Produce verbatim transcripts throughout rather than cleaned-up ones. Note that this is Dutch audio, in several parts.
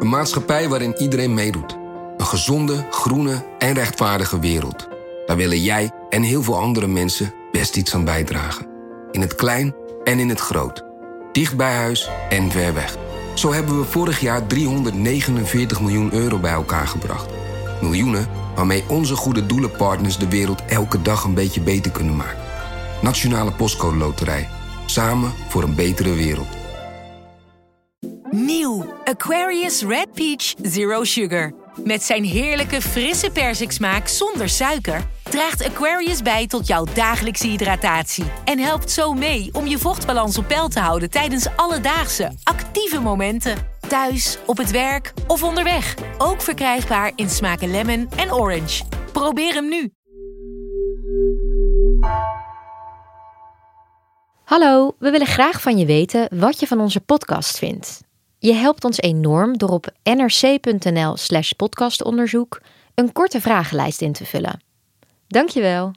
Een maatschappij waarin iedereen meedoet. Een gezonde, groene en rechtvaardige wereld. Daar willen jij en heel veel andere mensen best iets aan bijdragen. In het klein en in het groot. Dicht bij huis en ver weg. Zo hebben we vorig jaar driehonderdnegenenveertig miljoen euro bij elkaar gebracht. Miljoenen waarmee onze goede doelenpartners de wereld elke dag een beetje beter kunnen maken. Nationale Postcode Loterij. Samen voor een betere wereld. Nieuw Aquarius Red Peach Zero Sugar. Met zijn heerlijke frisse persiksmaak zonder suiker draagt Aquarius bij tot jouw dagelijkse hydratatie en helpt zo mee om je vochtbalans op peil te houden tijdens alledaagse, actieve momenten. Thuis, op het werk of onderweg. Ook verkrijgbaar in smaken lemon en orange. Probeer hem nu. Hallo, we willen graag van je weten wat je van onze podcast vindt. Je helpt ons enorm door op nrc.nl slash podcastonderzoek een korte vragenlijst in te vullen. Dankjewel.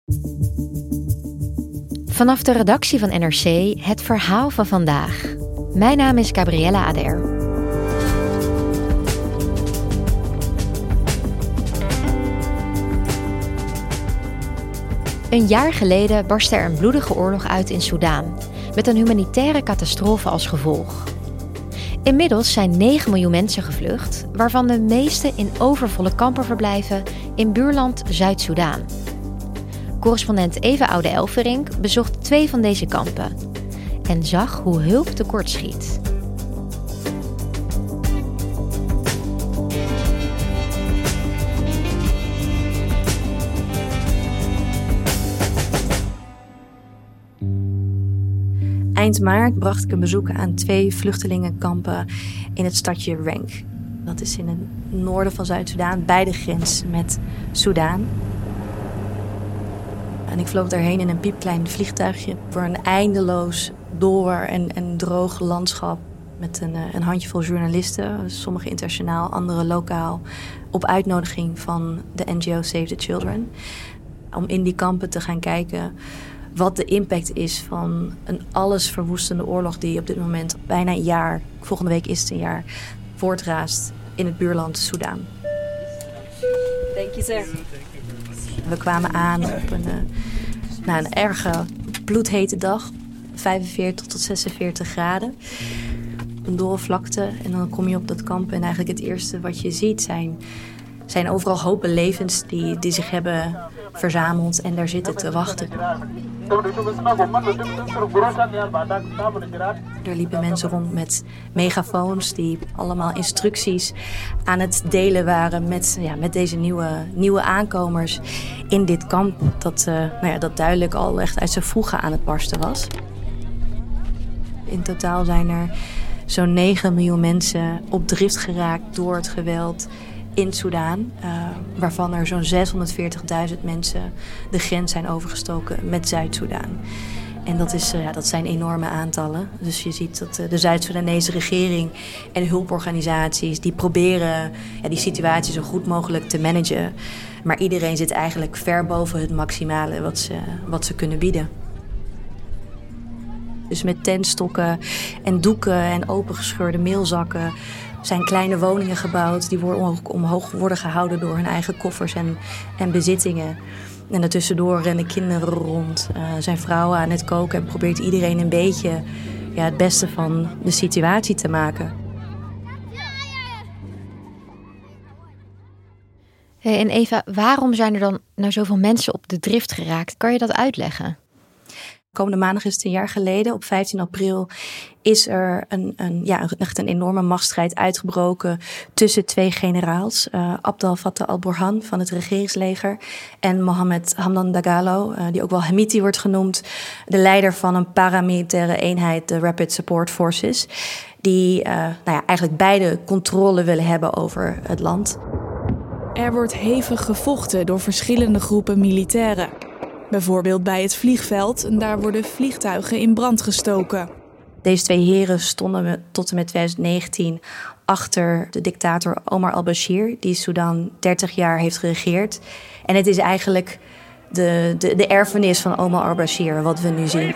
Vanaf de redactie van N R C het verhaal van vandaag. Mijn naam is Gabriella Ader. Een jaar geleden barstte er een bloedige oorlog uit in Soedan, met een humanitaire catastrofe als gevolg. Inmiddels zijn negen miljoen mensen gevlucht, waarvan de meeste in overvolle kampen verblijven in buurland Zuid-Soedan. Correspondent Eva Oude-Elverink bezocht twee van deze kampen en zag hoe hulp tekort schiet. Eind maart bracht ik een bezoek aan twee vluchtelingenkampen in het stadje Renk. Dat is in het noorden van Zuid-Soedan, bij de grens met Soedan. En ik vloog daarheen in een piepklein vliegtuigje voor een eindeloos door en, en droog landschap met een, een handjevol journalisten, sommige internationaal, andere lokaal, op uitnodiging van de N G O Save the Children. Om in die kampen te gaan kijken wat de impact is van een allesverwoestende oorlog die op dit moment bijna een jaar, volgende week is het een jaar, voortraast in het buurland Soedan. Thank you, sir. We kwamen aan op een, uh, nou, een erge bloedhete dag, vijfenveertig tot zesenveertig graden. Een dorre vlakte en dan kom je op dat kamp en eigenlijk het eerste wat je ziet zijn, zijn overal hopen levens die, die zich hebben verzameld en daar zitten te wachten. Er liepen mensen rond met megafoons die allemaal instructies aan het delen waren met, ja, met deze nieuwe, nieuwe aankomers in dit kamp. Dat, uh, nou ja, dat duidelijk al echt uit zijn voegen aan het barsten was. In totaal zijn er zo'n negen miljoen mensen op drift geraakt door het geweld in Soedan, uh, waarvan er zo'n zeshonderdveertigduizend mensen de grens zijn overgestoken met Zuid-Soedan. En dat, is, uh, ja, dat zijn enorme aantallen. Dus je ziet dat uh, de Zuid-Soedanese regering en hulporganisaties die proberen ja, die situatie zo goed mogelijk te managen. Maar iedereen zit eigenlijk ver boven het maximale wat ze, wat ze kunnen bieden. Dus met tentstokken en doeken en opengescheurde meelzakken zijn kleine woningen gebouwd. Die worden omhoog worden gehouden door hun eigen koffers en, en bezittingen. En daartussendoor rennen kinderen rond, uh, zijn vrouwen aan het koken en probeert iedereen een beetje ja, het beste van de situatie te maken. Hey, en Eva, waarom zijn er dan nou zoveel mensen op de drift geraakt? Kan je dat uitleggen? Komende maandag is het een jaar geleden. Op vijftien april is er een, een, ja, echt een enorme machtsstrijd uitgebroken tussen twee generaals. Uh, Abdel Fattah al-Burhan van het regeringsleger en Mohammed Hamdan Dagalo, uh, die ook wel Hemiti wordt genoemd, de leider van een paramilitaire eenheid, de Rapid Support Forces, die uh, nou ja, eigenlijk beide controle willen hebben over het land. Er wordt hevig gevochten door verschillende groepen militairen. Bijvoorbeeld bij het vliegveld en daar worden vliegtuigen in brand gestoken. Deze twee heren stonden tot en met twintig negentien achter de dictator Omar al-Bashir, die Soedan dertig jaar heeft geregeerd. En het is eigenlijk de, de, de erfenis van Omar al-Bashir wat we nu zien.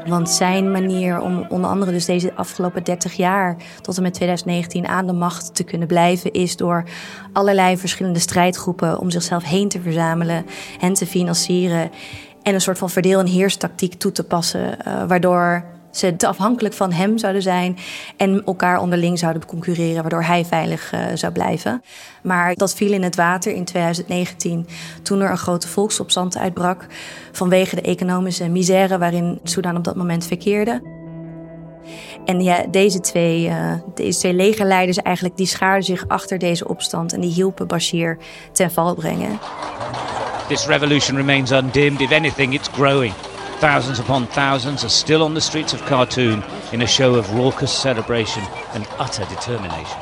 Want zijn manier om onder andere dus deze afgelopen dertig jaar tot en met twintig negentien aan de macht te kunnen blijven, is door allerlei verschillende strijdgroepen om zichzelf heen te verzamelen, hen te financieren en een soort van verdeel- en heerstactiek toe te passen, uh, waardoor ze te afhankelijk van hem zouden zijn en elkaar onderling zouden concurreren, waardoor hij veilig uh, zou blijven. Maar dat viel in het water in twintig negentien toen er een grote volksopstand uitbrak vanwege de economische misère waarin Soedan op dat moment verkeerde. En ja, deze twee, uh, deze twee legerleiders eigenlijk, die schaarden zich achter deze opstand en die hielpen Bashir ten val brengen. This revolution remains undimmed. If anything, it's growing. Thousands upon thousands are still on the streets of Khartoum in a show of raucous celebration and utter determination.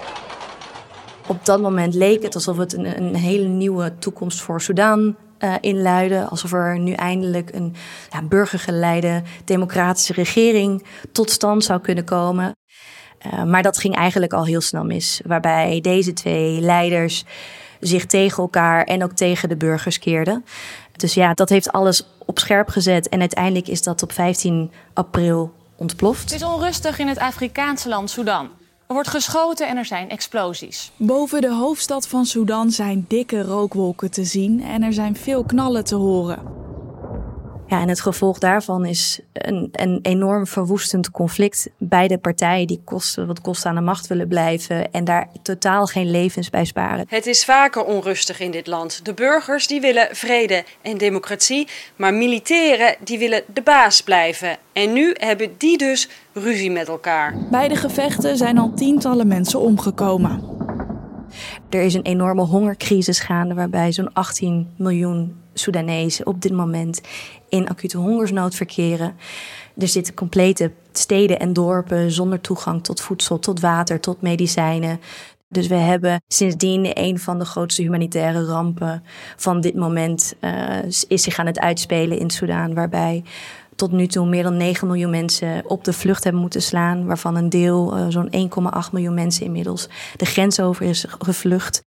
Op dat moment leek het alsof het een, een hele nieuwe toekomst voor Sudan uh, inluidde. Alsof er nu eindelijk een ja, burgergeleide democratische regering tot stand zou kunnen komen. Uh, maar dat ging eigenlijk al heel snel mis. Waarbij deze twee leiders zich tegen elkaar en ook tegen de burgers keerden. Dus ja, dat heeft alles op scherp gezet. En uiteindelijk is dat op vijftien april ontploft. Het is onrustig in het Afrikaanse land Sudan. Er wordt geschoten en er zijn explosies. Boven de hoofdstad van Sudan zijn dikke rookwolken te zien en er zijn veel knallen te horen. Ja, en het gevolg daarvan is een, een enorm verwoestend conflict. Beide partijen die kosten wat kost aan de macht willen blijven en daar totaal geen levens bij sparen. Het is vaker onrustig in dit land. De burgers die willen vrede en democratie, maar militairen die willen de baas blijven. En nu hebben die dus ruzie met elkaar. Bij de gevechten zijn al tientallen mensen omgekomen. Er is een enorme hongercrisis gaande waarbij zo'n achttien miljoen Soedanezen op dit moment in acute hongersnood verkeren. Er zitten complete steden en dorpen zonder toegang tot voedsel, tot water, tot medicijnen. Dus we hebben sindsdien een van de grootste humanitaire rampen van dit moment uh, is zich aan het uitspelen in Soedan, waarbij tot nu toe meer dan negen miljoen mensen op de vlucht hebben moeten slaan, waarvan een deel, uh, zo'n één komma acht miljoen mensen inmiddels, de grens over is gevlucht.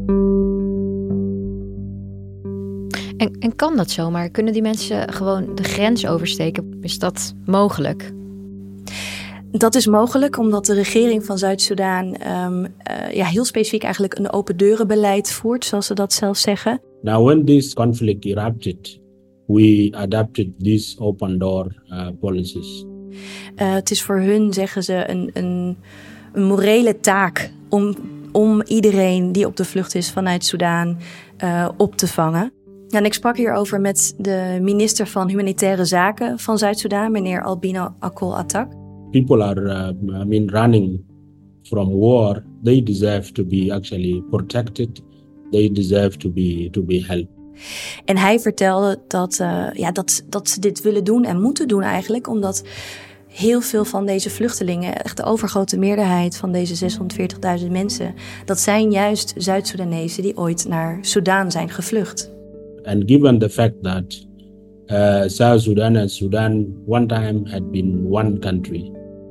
En, en kan dat zomaar? Kunnen die mensen gewoon de grens oversteken? Is dat mogelijk? Dat is mogelijk omdat de regering van Zuid-Soedan um, uh, ja, heel specifiek eigenlijk een open deurenbeleid voert, zoals ze dat zelf zeggen. Now when this conflict erupted, we adapted these open door uh, policies. Uh, het is voor hun, zeggen ze, een, een, een morele taak om, om iedereen die op de vlucht is vanuit Soedan uh, op te vangen. Ja, en ik sprak hierover met de minister van Humanitaire Zaken van Zuid-Soedan, meneer Albino Akol Atak. People are uh, I mean, running from war. They deserve to be actually protected. They deserve to be, to be helped. En hij vertelde dat, uh, ja, dat, dat ze dit willen doen en moeten doen eigenlijk, omdat heel veel van deze vluchtelingen, echt de overgrote meerderheid van deze zeshonderdveertigduizend mensen, dat zijn juist Zuid-Soedanezen die ooit naar Soedan zijn gevlucht. And given the fact that uh, South Sudan and Sudan one time had been one country.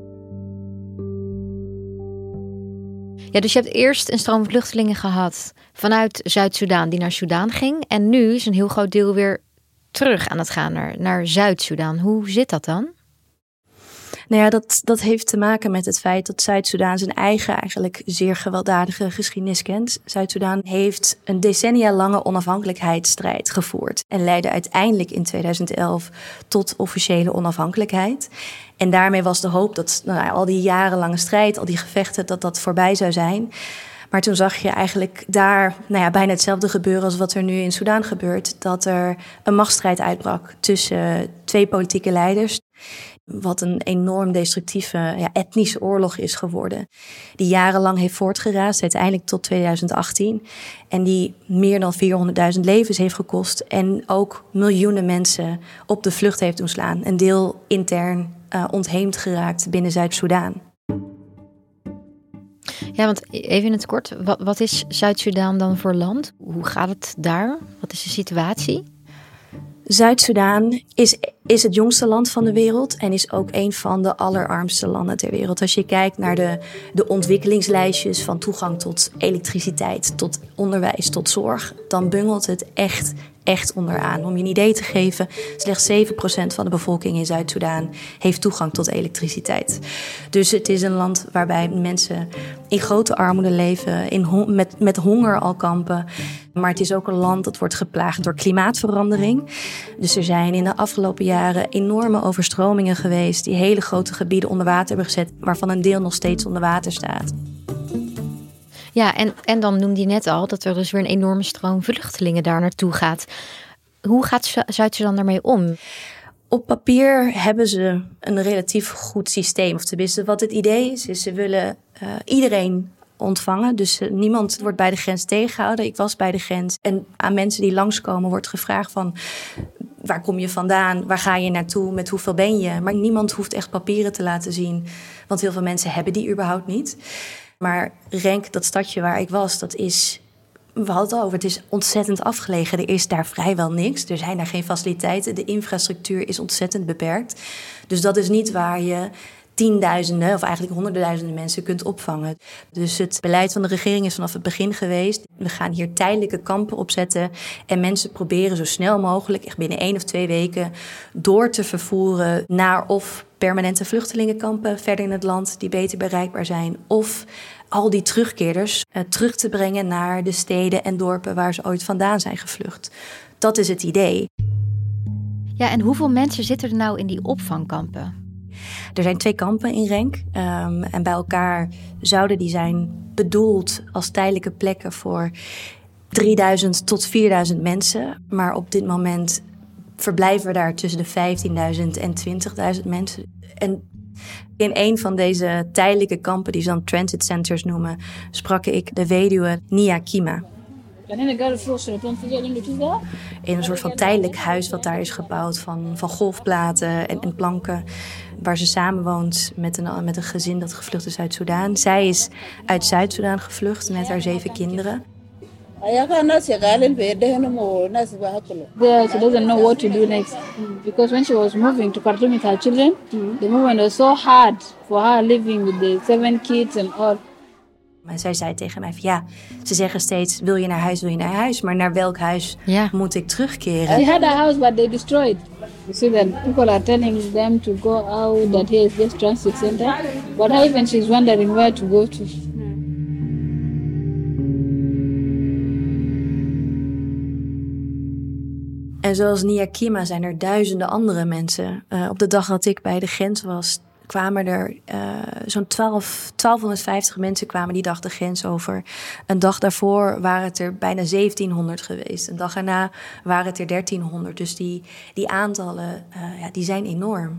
Ja, dus je hebt eerst een stroom vluchtelingen gehad vanuit Zuid-Soedan die naar Soedan ging. En nu is een heel groot deel weer terug aan het gaan naar, naar Zuid-Soedan. Hoe zit dat dan? Nou ja, dat, dat heeft te maken met het feit dat Zuid-Soedan zijn eigen eigenlijk zeer gewelddadige geschiedenis kent. Zuid-Soedan heeft een decennia lange onafhankelijkheidsstrijd gevoerd en leidde uiteindelijk in tweeduizend elf tot officiële onafhankelijkheid. En daarmee was de hoop dat nou ja, al die jarenlange strijd, al die gevechten, dat dat voorbij zou zijn. Maar toen zag je eigenlijk daar nou ja, bijna hetzelfde gebeuren als wat er nu in Soedan gebeurt. Dat er een machtsstrijd uitbrak tussen twee politieke leiders. Wat een enorm destructieve ja, etnische oorlog is geworden. Die jarenlang heeft voortgeraasd, uiteindelijk tot tweeduizend achttien. En die meer dan vierhonderdduizend levens heeft gekost. En ook miljoenen mensen op de vlucht heeft doen slaan. Een deel intern uh, ontheemd geraakt binnen Zuid-Soedan. Ja, want even in het kort, wat, wat is Zuid-Soedan dan voor land? Hoe gaat het daar? Wat is de situatie? Zuid-Soedan is Is het jongste land van de wereld en is ook een van de allerarmste landen ter wereld. Als je kijkt naar de, de ontwikkelingslijstjes van toegang tot elektriciteit, tot onderwijs, tot zorg, dan bungelt het echt, echt onderaan. Om je een idee te geven, slechts zeven procent van de bevolking in Zuid-Soedan heeft toegang tot elektriciteit. Dus het is een land waarbij mensen in grote armoede leven, in hon- met, met honger al kampen. Maar het is ook een land dat wordt geplaagd door klimaatverandering. Dus er zijn in de afgelopen jaren enorme overstromingen geweest die hele grote gebieden onder water hebben gezet, waarvan een deel nog steeds onder water staat. Ja, en, en dan noemde je net al dat er dus weer een enorme stroom vluchtelingen daar naartoe gaat. Hoe gaat Zuid-Soedan daarmee om? Op papier hebben ze een relatief goed systeem. Of tenminste, wat het idee is, is ze willen uh, iedereen ontvangen. Dus uh, niemand wordt bij de grens tegengehouden. Ik was bij de grens. En aan mensen die langskomen wordt gevraagd van, waar kom je vandaan? Waar ga je naartoe? Met hoeveel ben je? Maar niemand hoeft echt papieren te laten zien. Want heel veel mensen hebben die überhaupt niet. Maar Renk, dat stadje waar ik was, dat is, we hadden het al over, het is ontzettend afgelegen. Er is daar vrijwel niks. Er zijn daar geen faciliteiten. De infrastructuur is ontzettend beperkt. Dus dat is niet waar je tienduizenden of eigenlijk honderdduizenden mensen kunt opvangen. Dus het beleid van de regering is vanaf het begin geweest. We gaan hier tijdelijke kampen opzetten en mensen proberen zo snel mogelijk, echt binnen één of twee weken, door te vervoeren naar of permanente vluchtelingenkampen verder in het land die beter bereikbaar zijn, of al die terugkeerders uh, terug te brengen naar de steden en dorpen waar ze ooit vandaan zijn gevlucht. Dat is het idee. Ja, en hoeveel mensen zitten er nou in die opvangkampen? Er zijn twee kampen in Renk. Um, en bij elkaar zouden die zijn bedoeld als tijdelijke plekken voor drieduizend tot vierduizend mensen. Maar op dit moment verblijven daar tussen de vijftienduizend en twintigduizend mensen. En in een van deze tijdelijke kampen, die ze dan transit centers noemen, sprak ik de weduwe Nia Kima. In een soort van tijdelijk huis wat daar is gebouwd van, van golfplaten en, en planken, waar ze samenwoont met een, met een gezin dat gevlucht is uit Soedan. Zij is uit Zuid-Soedan gevlucht met haar zeven kinderen. Yeah, she doesn't know what to do next. Because when she was moving to Khartoum with her children, mm-hmm. the movement was so hard for her living with the seven kids and all. Maar zij zei tegen mij van ja, ze zeggen steeds, wil je naar huis, wil je naar huis. Maar naar welk huis ja. moet ik terugkeren? They had a house, but they destroyed. You see that people are telling them to go out, that here is this transit center. But even she's wondering where to go to. En zoals Nia Kima zijn er duizenden andere mensen. Uh, op de dag dat ik bij de grens was, kwamen er uh, zo'n twaalfhonderdvijftig mensen kwamen die dag de grens over. Een dag daarvoor waren het er bijna zeventienhonderd geweest. Een dag erna waren het er dertienhonderd. Dus die, die aantallen uh, ja, die zijn enorm.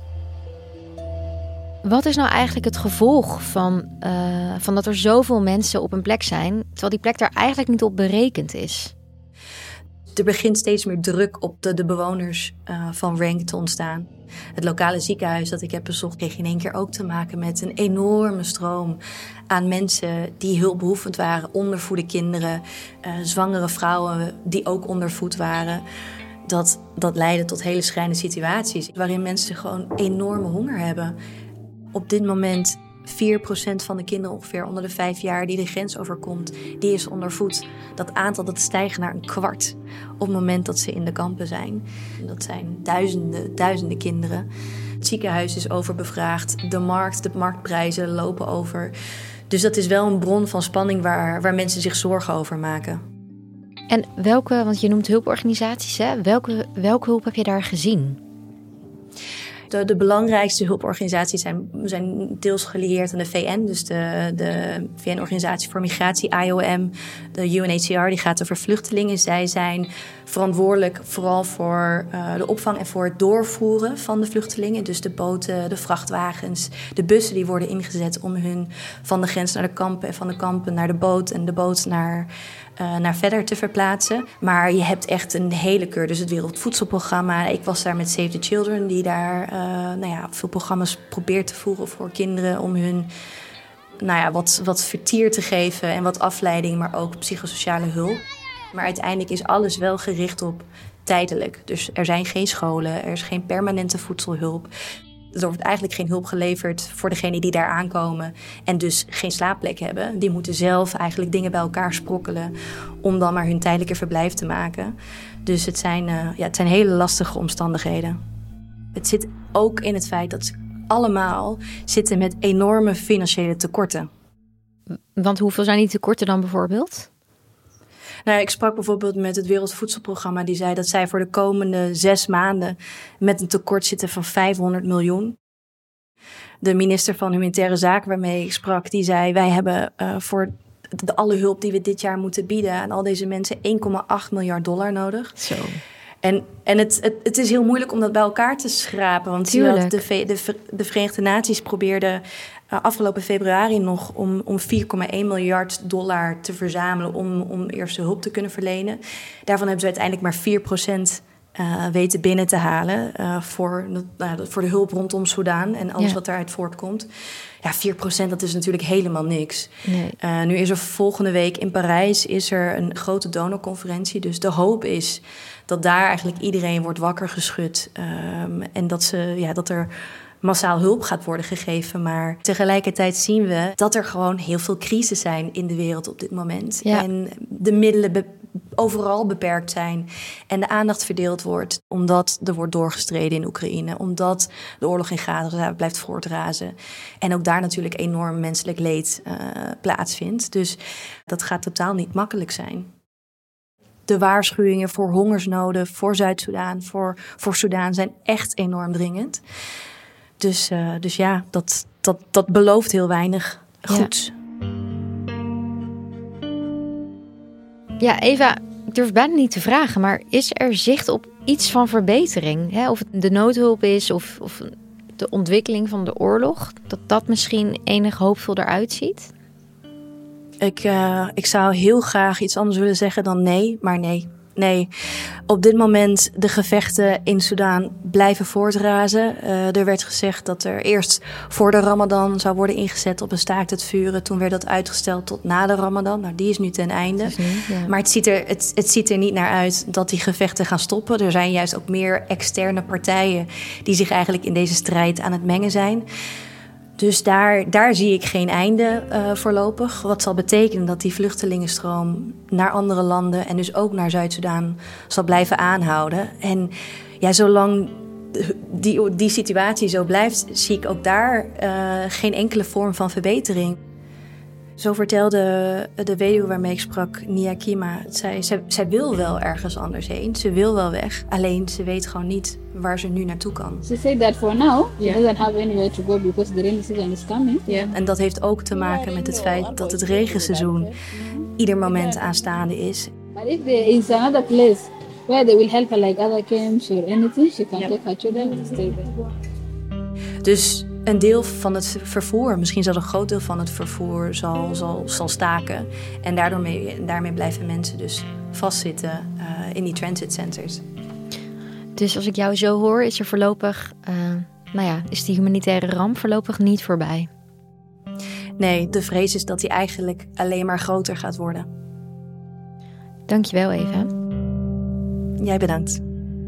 Wat is nou eigenlijk het gevolg van, uh, van dat er zoveel mensen op een plek zijn, terwijl die plek daar eigenlijk niet op berekend is? Er begint steeds meer druk op de, de bewoners uh, van Renk te ontstaan. Het lokale ziekenhuis dat ik heb bezocht kreeg in één keer ook te maken met een enorme stroom aan mensen die hulpbehoevend waren. Ondervoede kinderen, uh, zwangere vrouwen die ook ondervoed waren. Dat, dat leidde tot hele schrijnende situaties waarin mensen gewoon enorme honger hebben. Op dit moment vier procent van de kinderen ongeveer onder de vijf jaar die de grens overkomt, die is ondervoed. Dat aantal dat stijgt naar een kwart op het moment dat ze in de kampen zijn. Dat zijn duizenden, duizenden kinderen. Het ziekenhuis is overbevraagd. De markt, de marktprijzen lopen over. Dus dat is wel een bron van spanning waar, waar mensen zich zorgen over maken. En welke, want je noemt hulporganisaties, hè? Welke, welke hulp heb je daar gezien? De, de belangrijkste hulporganisaties zijn, zijn deels gelieerd aan de V N. Dus de, de V N-organisatie voor Migratie, I O M, de U N H C R, die gaat over vluchtelingen. Zij zijn verantwoordelijk vooral voor uh, de opvang en voor het doorvoeren van de vluchtelingen. Dus de boten, de vrachtwagens, de bussen die worden ingezet om hun van de grens naar de kampen en van de kampen naar de boot en de boot naar, uh, naar verder te verplaatsen. Maar je hebt echt een hele keur. Dus het Wereldvoedselprogramma. Ik was daar met Save the Children, die daar uh, nou ja, veel programma's probeert te voeren voor kinderen om hun nou ja, wat, wat vertier te geven en wat afleiding, maar ook psychosociale hulp. Maar uiteindelijk is alles wel gericht op tijdelijk. Dus er zijn geen scholen, er is geen permanente voedselhulp. Er wordt eigenlijk geen hulp geleverd voor degenen die daar aankomen en dus geen slaapplek hebben. Die moeten zelf eigenlijk dingen bij elkaar sprokkelen om dan maar hun tijdelijke verblijf te maken. Dus het zijn, uh, ja, het zijn hele lastige omstandigheden. Het zit ook in het feit dat ze allemaal zitten met enorme financiële tekorten. Want hoeveel zijn die tekorten dan bijvoorbeeld? Nou, ik sprak bijvoorbeeld met het Wereldvoedselprogramma. Die zei dat zij voor de komende zes maanden met een tekort zitten van vijfhonderd miljoen. De minister van Humanitaire Zaken waarmee ik sprak, die zei wij hebben uh, voor de, alle hulp die we dit jaar moeten bieden aan al deze mensen één komma acht miljard dollar nodig. Zo. En, en het, het, het is heel moeilijk om dat bij elkaar te schrapen. Want de, de, de, de Verenigde Naties probeerden uh, afgelopen februari nog om, om vier komma één miljard dollar te verzamelen om, om eerste hulp te kunnen verlenen. Daarvan hebben ze uiteindelijk maar vier procent uh, weten binnen te halen uh, voor, uh, voor de hulp rondom Soedan en alles ja. wat daaruit voortkomt. Ja, vier procent, dat is natuurlijk helemaal niks. Nee. Uh, nu is er volgende week in Parijs is er een grote donorconferentie. Dus de hoop is dat daar eigenlijk iedereen wordt wakker geschud. Um, en dat, ze, ja, dat er massaal hulp gaat worden gegeven. Maar tegelijkertijd zien we dat er gewoon heel veel crises zijn in de wereld op dit moment. Ja. En de middelen be- overal beperkt zijn. En de aandacht verdeeld wordt omdat er wordt doorgestreden in Oekraïne. Omdat de oorlog in Gaza blijft voortrazen. En ook daar natuurlijk enorm menselijk leed uh, plaatsvindt. Dus dat gaat totaal niet makkelijk zijn. De waarschuwingen voor hongersnoden, voor Zuid-Soedan, voor, voor Soedan zijn echt enorm dringend. Dus, uh, dus ja, dat, dat, dat belooft heel weinig goeds. Ja. ja, Eva, ik durf bijna niet te vragen, maar is er zicht op iets van verbetering? Hè? Of het de noodhulp is of, of de ontwikkeling van de oorlog, dat dat misschien enig hoopvol eruit ziet? Ik, uh, ik zou heel graag iets anders willen zeggen dan nee, maar nee. Nee, op dit moment de gevechten in Soedan blijven voortrazen. Uh, er werd gezegd dat er eerst voor de Ramadan zou worden ingezet op een staakt het vuren. Toen werd dat uitgesteld tot na de Ramadan. Nou, die is nu ten einde. Nu, ja. Maar het ziet, er, het, het ziet er niet naar uit dat die gevechten gaan stoppen. Er zijn juist ook meer externe partijen die zich eigenlijk in deze strijd aan het mengen zijn. Dus daar, daar zie ik geen einde uh, voorlopig. Wat zal betekenen dat die vluchtelingenstroom naar andere landen en dus ook naar Zuid-Soedan zal blijven aanhouden. En ja, zolang die, die situatie zo blijft, zie ik ook daar uh, geen enkele vorm van verbetering. Zo vertelde de weduwe waarmee ik sprak, Nia Kima. Zij, zij, zij wil wel ergens anders heen. Ze wil wel weg. Alleen ze weet gewoon niet waar ze nu naartoe kan. She said that for now, she yeah. doesn't have anywhere to go because the rainy season is coming. Yeah. En dat heeft ook te maken met het feit dat het regenseizoen ieder moment aanstaande is. But if there is another place where they will help her like other camps or anything, she can yeah. take her children to stay there. Dus een deel van het vervoer, misschien zelfs een groot deel van het vervoer zal, zal, zal staken. En daardoor mee, daarmee blijven mensen dus vastzitten uh, in die transit centers. Dus als ik jou zo hoor, is er voorlopig, uh, nou ja, is die humanitaire ramp voorlopig niet voorbij? Nee, de vrees is dat die eigenlijk alleen maar groter gaat worden. Dankjewel, Eva. Jij bedankt.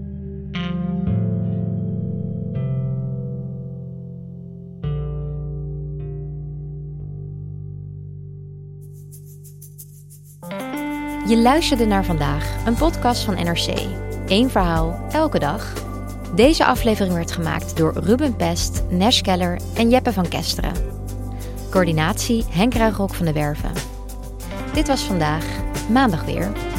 Je luisterde naar Vandaag, een podcast van N R C. Eén verhaal, elke dag. Deze aflevering werd gemaakt door Ruben Pest, Nesh Keller en Jeppe van Kesteren. Coördinatie Henk Ruigrok van de Werven. Dit was Vandaag, maandag weer.